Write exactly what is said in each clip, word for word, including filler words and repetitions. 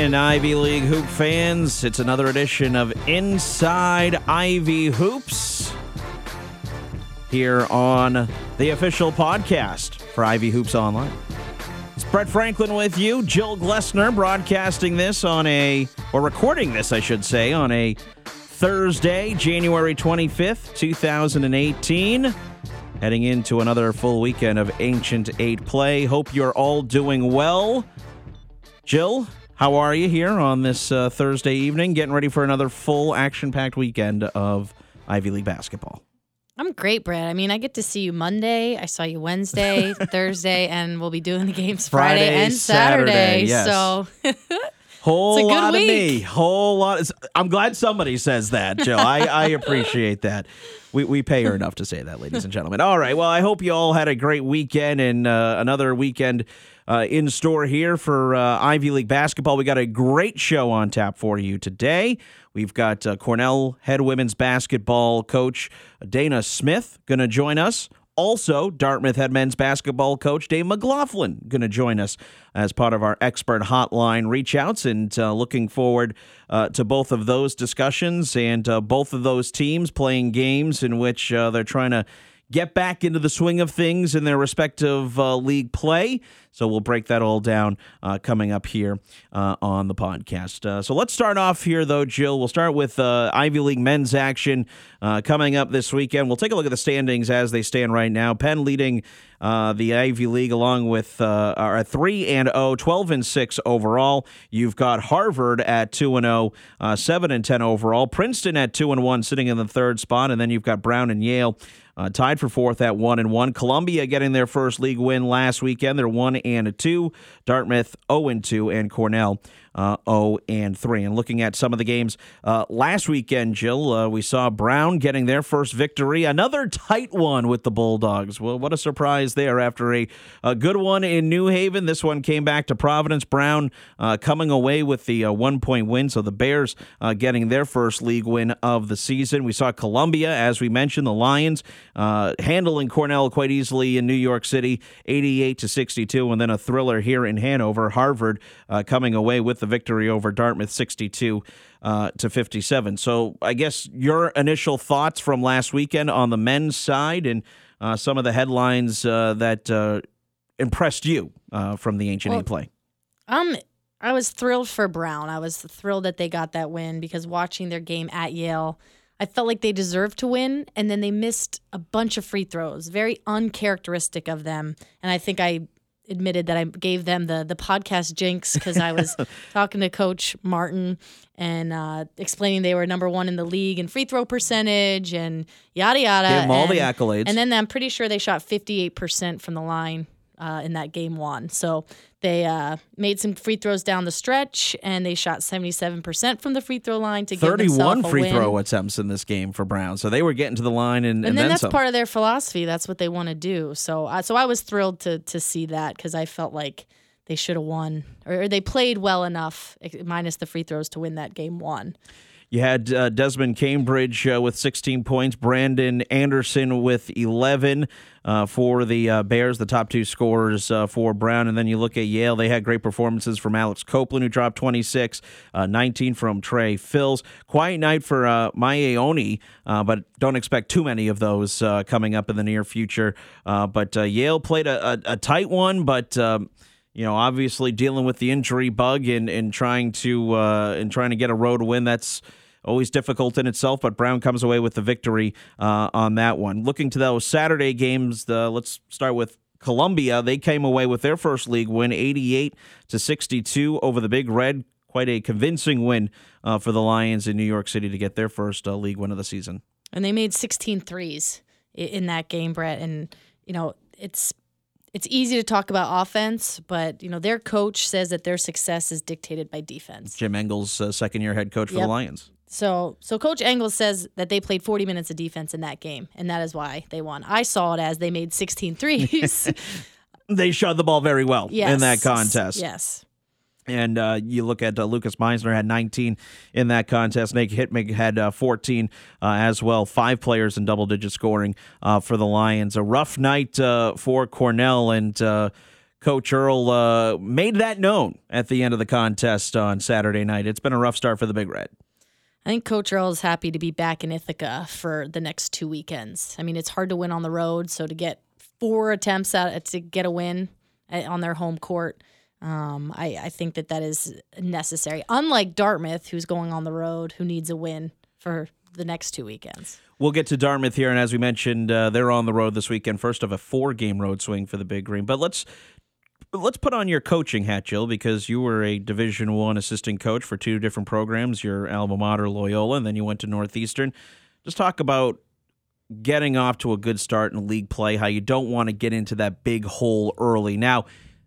evening, Ivy League hoop fans. It's another edition of Inside Ivy Hoops here on the official podcast for Ivy Hoops Online. It's Brett Franklin with you, Jill Glessner broadcasting this on a, or recording this, I should say, on a Thursday, January twenty-fifth, two thousand eighteen. Heading into another full weekend of Ancient Eight play. Hope you're all doing well. Jill, how are you here on this uh, Thursday evening? Getting ready for another full action-packed weekend of Ivy League basketball. I'm great, Brad. I mean, I get to see you Monday. I saw you Wednesday, Thursday, and we'll be doing the games Friday, Friday and Saturday. Saturday yes. So whole it's a good lot week. of me. Whole lot. Of, I'm glad somebody says that, Jill. I, I appreciate that. We we pay her enough to say that, ladies and gentlemen. All right. Well, I hope you all had a great weekend and uh, another weekend uh, in store here for uh, Ivy League basketball. We got a great show on tap for you today. We've got uh, Cornell head women's basketball coach Dana Smith going to join us. Also, Dartmouth head men's basketball coach Dave McLaughlin going to join us as part of our expert hotline reach outs, and uh, looking forward uh, to both of those discussions and uh, both of those teams playing games in which uh, they're trying to get back into the swing of things in their respective uh, league play. So we'll break that all down uh, coming up here uh, on the podcast. Uh, so let's start off here, though, Jill. We'll start with uh, Ivy League men's action uh, coming up this weekend. We'll take a look at the standings as they stand right now. Penn leading uh, the Ivy League along with uh, are three and oh, twelve and six overall. You've got Harvard at two and oh, uh, seven and ten overall. Princeton at two and one, sitting in the third spot, and then you've got Brown and Yale Uh, tied for fourth at one and one. Columbia getting their first league win last weekend. They're one and two. Dartmouth oh and two, and Cornell uh, oh and three. And looking at some of the games uh, last weekend, Jill, uh, we saw Brown getting their first victory. Another tight one with the Bulldogs. Well, what a surprise there after a, a good one in New Haven. This one came back to Providence. Brown uh, coming away with the uh, one-point win. So the Bears uh, getting their first league win of the season. We saw Columbia, as we mentioned, the Lions Uh, handling Cornell quite easily in New York City, eighty-eight to sixty-two, and then a thriller here in Hanover. Harvard uh, coming away with the victory over Dartmouth, sixty-two uh, to fifty-seven. So I guess your initial thoughts from last weekend on the men's side and uh, some of the headlines uh, that uh, impressed you uh, from the Ancient well, Eight play. Um, I was thrilled for Brown. I was thrilled that they got that win because watching their game at Yale, I felt like they deserved to win, and then they missed a bunch of free throws, very uncharacteristic of them. And I think I admitted that I gave them the the podcast jinx because I was talking to Coach Martin and uh, explaining they were number one in the league in free throw percentage and yada, yada. Gave them all and, the accolades. And then I'm pretty sure they shot fifty-eight percent from the line uh, in that game one. So they uh, made some free throws down the stretch, and they shot seventy-seven percent from the free throw line to give themselves a thirty-one free win. throw attempts in this game for Brown. So they were getting to the line and, and, And then, then that's some. part of their philosophy. That's what they want to do. So, uh, so I was thrilled to to see that because I felt like they should have won, or, or they played well enough, minus the free throws, to win that game one. You had uh, Desmond Cambridge uh, with sixteen points, Brandon Anderson with eleven uh, for the uh, Bears, the top two scorers uh, for Brown. And then you look at Yale, they had great performances from Alex Copeland, who dropped twenty-six, uh, nineteen from Trey Fills. Quiet night for uh, Maya Oni, uh, but don't expect too many of those uh, coming up in the near future. Uh, but uh, Yale played a, a, a tight one, but... Um, You know, obviously dealing with the injury bug and, and trying to uh, and trying to get a road win, that's always difficult in itself. But Brown comes away with the victory uh, on that one. Looking to those Saturday games, the, let's start with Columbia. They came away with their first league win, eighty-eight to sixty-two over the Big Red. Quite a convincing win uh, for the Lions in New York City to get their first uh, league win of the season. And they made sixteen threes in that game, Brett. And you know, it's. It's easy to talk about offense, but you know their coach says that their success is dictated by defense. Jim Engels, uh, second-year head coach for yep. the Lions. So, so Coach Engels says that they played forty minutes of defense in that game, and that is why they won. I saw it as they made sixteen threes. They shot the ball very well yes. in that contest. Yes. And uh, you look at uh, Lucas Meisner had nineteen in that contest. Nate Hitmig had uh, fourteen uh, as well. Five players in double-digit scoring uh, for the Lions. A rough night uh, for Cornell, and uh, Coach Earl uh, made that known at the end of the contest on Saturday night. It's been a rough start for the Big Red. I think Coach Earl is happy to be back in Ithaca for the next two weekends. I mean, it's hard to win on the road, so to get four attempts at to get a win on their home court, um, I, I think that that is necessary. Unlike Dartmouth, who's going on the road, who needs a win for the next two weekends. We'll get to Dartmouth here, and as we mentioned, uh, they're on the road this weekend. First of a four-game road swing for the Big Green. But let's let's put on your coaching hat, Jill, because you were a Division One assistant coach for two different programs. Your alma mater, Loyola, and then you went to Northeastern. Just talk about getting off to a good start in league play, how you don't want to get into that big hole early. Now,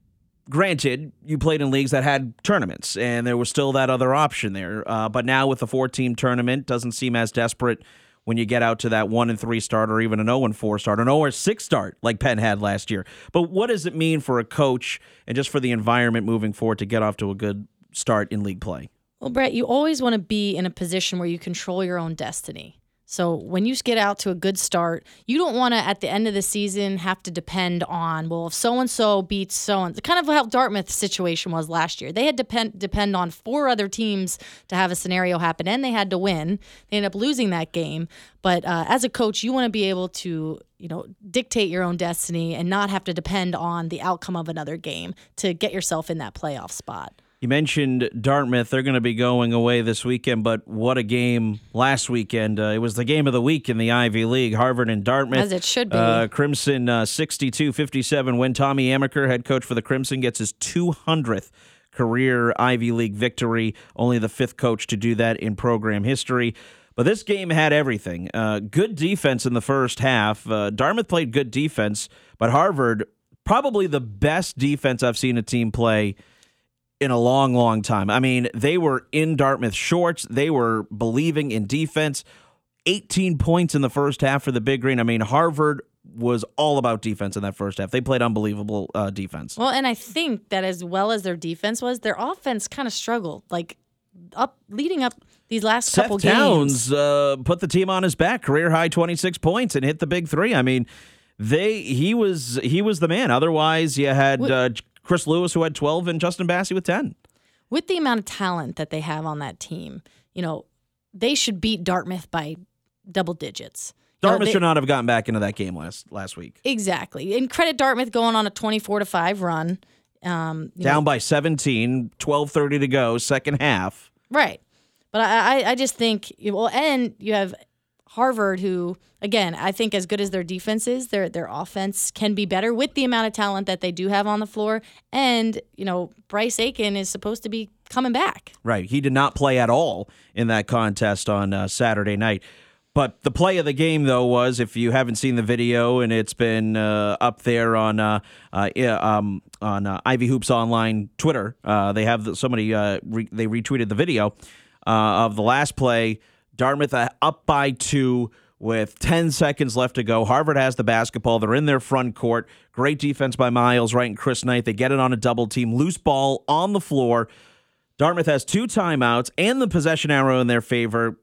granted, you played in leagues that had tournaments, and there was still that other option there. Uh, but now with a four-team tournament, doesn't seem as desperate when you get out to that one and three start, or even an zero and four start, an zero and six start like Penn had last year. But what does it mean for a coach and just for the environment moving forward to get off to a good start in league play? Well, Brett, you always want to be in a position where you control your own destiny. So when you get out to a good start, you don't want to, at the end of the season, have to depend on, well, if so-and-so beats so-and-so. Kind of how Dartmouth's situation was last year. They had to depend, depend on four other teams to have a scenario happen, and they had to win. They ended up losing that game. But uh, as a coach, you want to be able to, you know, dictate your own destiny and not have to depend on the outcome of another game to get yourself in that playoff spot. You mentioned Dartmouth. They're going to be going away this weekend, but what a game last weekend. Uh, it was the game of the week in the Ivy League, Harvard and Dartmouth. As it should be. Uh, Crimson uh, sixty-two fifty-seven win. Tommy Amaker, head coach for the Crimson, gets his two hundredth career Ivy League victory, only the fifth coach to do that in program history. But this game had everything. Uh, good defense in the first half. Uh, Dartmouth played good defense, but Harvard, probably the best defense I've seen a team play in a long, long time. I mean, they were in Dartmouth shorts. They were believing in defense. eighteen points in the first half for the Big Green. I mean, Harvard was all about defense in that first half. They played unbelievable uh, defense. Well, and I think that as well as their defense was, their offense kind of struggled. Like, up leading up these last Seth couple Towns, games. uh, put the team on his back, career high twenty-six points, and hit the big three. I mean, they he was he was the man. Otherwise, you had uh, Chris Lewis, who had twelve, and Justin Bassey with ten. With the amount of talent that they have on that team, you know, they should beat Dartmouth by double digits. Dartmouth you know, they, should not have gotten back into that game last last week. Exactly. And credit Dartmouth going on a twenty-four to five run. Um, Down know. by seventeen, twelve thirty to go, second half. Right. But I, I, I just think, well, and you have Harvard, who, again, I think as good as their defense is, their their offense can be better with the amount of talent that they do have on the floor. And, you know, Bryce Aiken is supposed to be coming back. Right. He did not play at all in that contest on uh, Saturday night. But the play of the game, though, was, if you haven't seen the video, and it's been uh, up there on uh, uh, um, on uh, Ivy Hoops Online Twitter, uh, they have the, somebody uh, re- they retweeted the video uh, of the last play. Dartmouth uh, up by two with ten seconds left to go. Harvard has the basketball. They're in their front court. Great defense by Miles Wright and Chris Knight. They get it on a double team. Loose ball on the floor. Dartmouth has two timeouts and the possession arrow in their favor.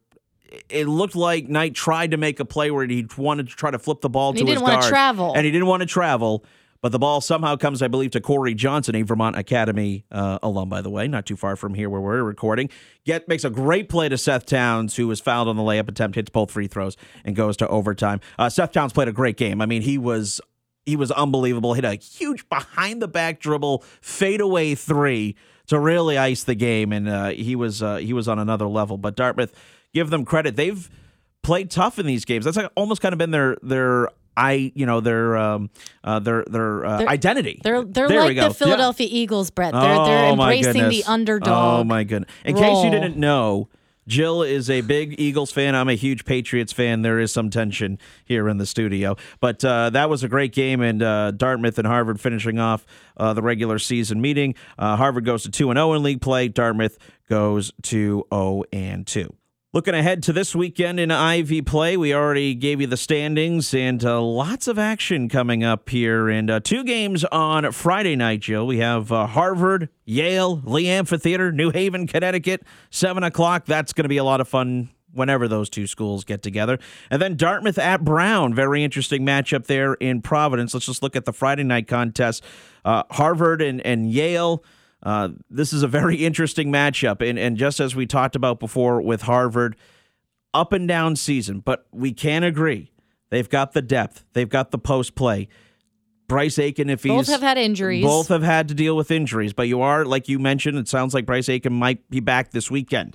It looked like Knight tried to make a play where he wanted to try to flip the ball and to he his didn't want guard. to travel. And he didn't want to travel. But the ball somehow comes, I believe, to Corey Johnson, a Vermont Academy uh, alum, by the way, not too far from here where we're recording. Get makes a great play to Seth Towns, who was fouled on the layup attempt, hits both free throws, and goes to overtime. Uh, Seth Towns played a great game. I mean, he was he was unbelievable. Hit a huge behind-the-back dribble, fadeaway three to really ice the game, and uh, he was uh, he was on another level. But Dartmouth, give them credit. They've played tough in these games. That's like almost kind of been their their I you know their um uh, their their uh, they're, identity. They're they're there like the Philadelphia yeah. Eagles, Brett. They're oh, they're embracing my the underdog. Oh my goodness! In role. case you didn't know, Jill is a big Eagles fan. I'm a huge Patriots fan. There is some tension here in the studio, but uh, that was a great game, and uh, Dartmouth and Harvard finishing off uh, the regular season meeting. Uh, Harvard goes to two and zero in league play. Dartmouth goes to zero and two. Looking ahead to this weekend in Ivy play, we already gave you the standings, and uh, lots of action coming up here. And uh, two games on Friday night, Jill. We have uh, Harvard, Yale, Lee Amphitheater, New Haven, Connecticut, seven o'clock. That's going to be a lot of fun whenever those two schools get together. And then Dartmouth at Brown, very interesting matchup there in Providence. Let's just look at the Friday night contest. Uh, Harvard and, and Yale. Uh, this is a very interesting matchup. And, and just as we talked about before with Harvard, up and down season, but we can agree. They've got the depth. They've got the post play. Bryce Aiken, if he's... Both have had injuries. Both have had to deal with injuries. But you are, like you mentioned, it sounds like Bryce Aiken might be back this weekend.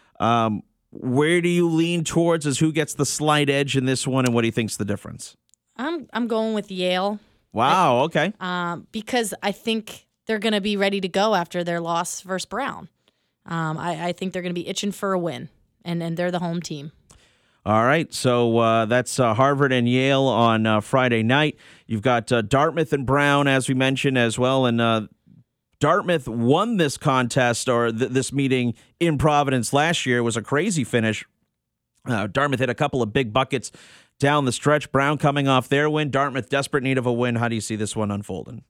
Um, where do you lean towards as who gets the slight edge in this one, and what do you think's the difference? I'm I'm going with Yale. Wow, I, okay. Um, because I think they're going to be ready to go after their loss versus Brown. Um, I, I think they're going to be itching for a win, and, and they're the home team. All right, so uh, that's uh, Harvard and Yale on uh, Friday night. You've got uh, Dartmouth and Brown, as we mentioned, as well. And uh, Dartmouth won this contest or th- this meeting in Providence last year. It was a crazy finish. Uh, Dartmouth hit a couple of big buckets down the stretch. Brown coming off their win. Dartmouth desperate need of a win. How do you see this one unfolding?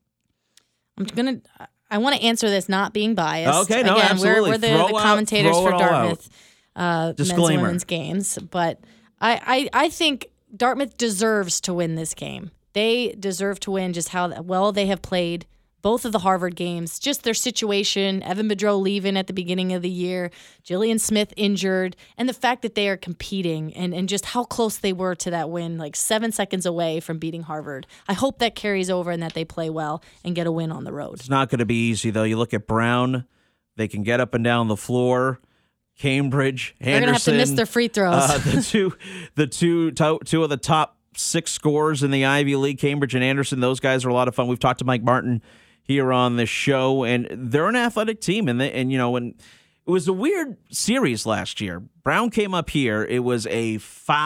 I'm gonna. I want to answer this not being biased. Okay, no, Again, absolutely. We're, we're the, Throw the out- commentators throw for it all Dartmouth. out. Uh, men's Disclaimer. and women's games, but I, I, I think Dartmouth deserves to win this game. They deserve to win just how well they have played both of the Harvard games, just their situation, Evan Bedreau leaving at the beginning of the year, Jillian Smith injured, and the fact that they are competing and, and just how close they were to that win, like seven seconds away from beating Harvard. I hope that carries over and that they play well and get a win on the road. It's not going to be easy, though. You look at Brown, they can get up and down the floor. Cambridge, Anderson. They're going to have to miss their free throws. Uh, the two, the two, to, two of the top six scorers in the Ivy League, Cambridge and Anderson. Those guys are a lot of fun. We've talked to Mike Martin here on the show, and they're an athletic team. And they, and you know, when it was a weird series last year, Brown came up here. It was a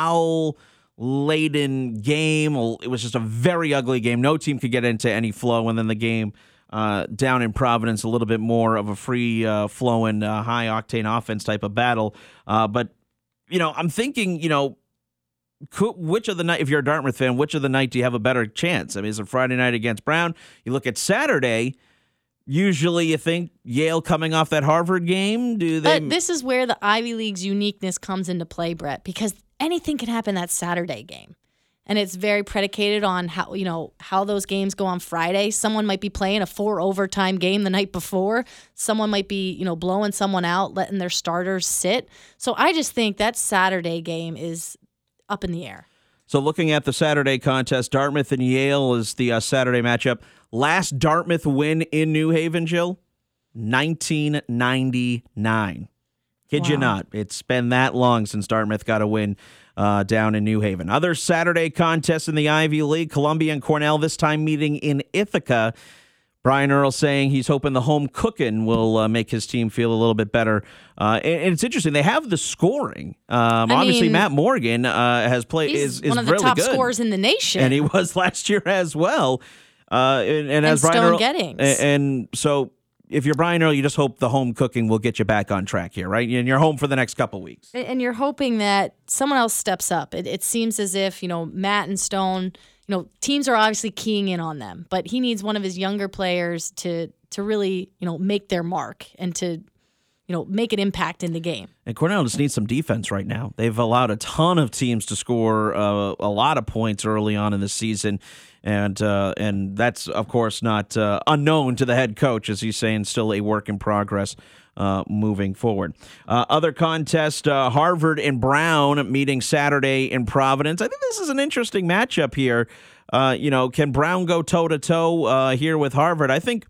foul-laden game. It was just a very ugly game. No team could get into any flow, and then the game. Uh, down in Providence, a little bit more of a free uh, flowing, uh, high octane offense type of battle. Uh, but you know, I'm thinking, you know, could, which of the night, if you're a Dartmouth fan, which of the night do you have a better chance? I mean, is it Friday night against Brown? You look at Saturday. Usually, you think Yale coming off that Harvard game. Do they? But this is where the Ivy League's uniqueness comes into play, Brett, because anything can happen that Saturday game. And it's very predicated on how, you know, how those games go on Friday. Someone might be playing a four overtime game the night before. Someone might be, you know, blowing someone out, letting their starters sit. So I just think that Saturday game is up in the air. So looking at the Saturday contest, Dartmouth and Yale is the uh, Saturday matchup. Last Dartmouth win in New Haven, Jill, nineteen ninety-nine. Kid Wow. you not. It's been that long since Dartmouth got a win uh, down in New Haven. Other Saturday contests in the Ivy League, Columbia and Cornell, this time meeting in Ithaca. Brian Earl saying he's hoping the home cooking will uh, make his team feel a little bit better. Uh, and, and it's interesting. They have the scoring. Um, I obviously, mean, Matt Morgan uh, has played He's is, is one of the really top good. scorers in the nation. And he was last year as well. Uh, and, and as And Brian Stone Earl, Gettings. and, and so if you're Brian Earl, you just hope the home cooking will get you back on track here, right? And you're home for the next couple weeks. And you're hoping that someone else steps up. It, it seems as if, you know, Matt and Stone, you know, teams are obviously keying in on them, but he needs one of his younger players to to really, you know, make their mark and to, you know, make an impact in the game. And Cornell just needs some defense right now. They've allowed a ton of teams to score uh, a lot of points early on in the season. And uh, and that's, of course, not uh, unknown to the head coach, as he's saying, still a work in progress uh, moving forward. Uh, other contest, uh, Harvard and Brown meeting Saturday in Providence. I think this is an interesting matchup here. Uh, you know, can Brown go toe-to-toe uh, here with Harvard? I think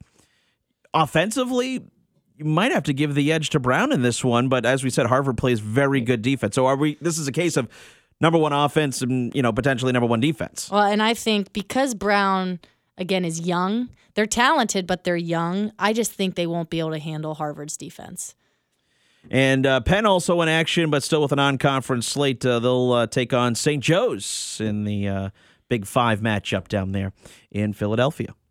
offensively, you might have to give the edge to Brown in this one. But as we said, Harvard plays very good defense. So are we? This is a case of number one offense and, you know, potentially number one defense. Well, and I think because Brown, again, is young, they're talented, but they're young. I just think they won't be able to handle Harvard's defense. And uh, Penn also in action, but still with a non-conference slate. Uh, they'll uh, take on Saint Joe's in the uh, Big Five matchup down there in Philadelphia.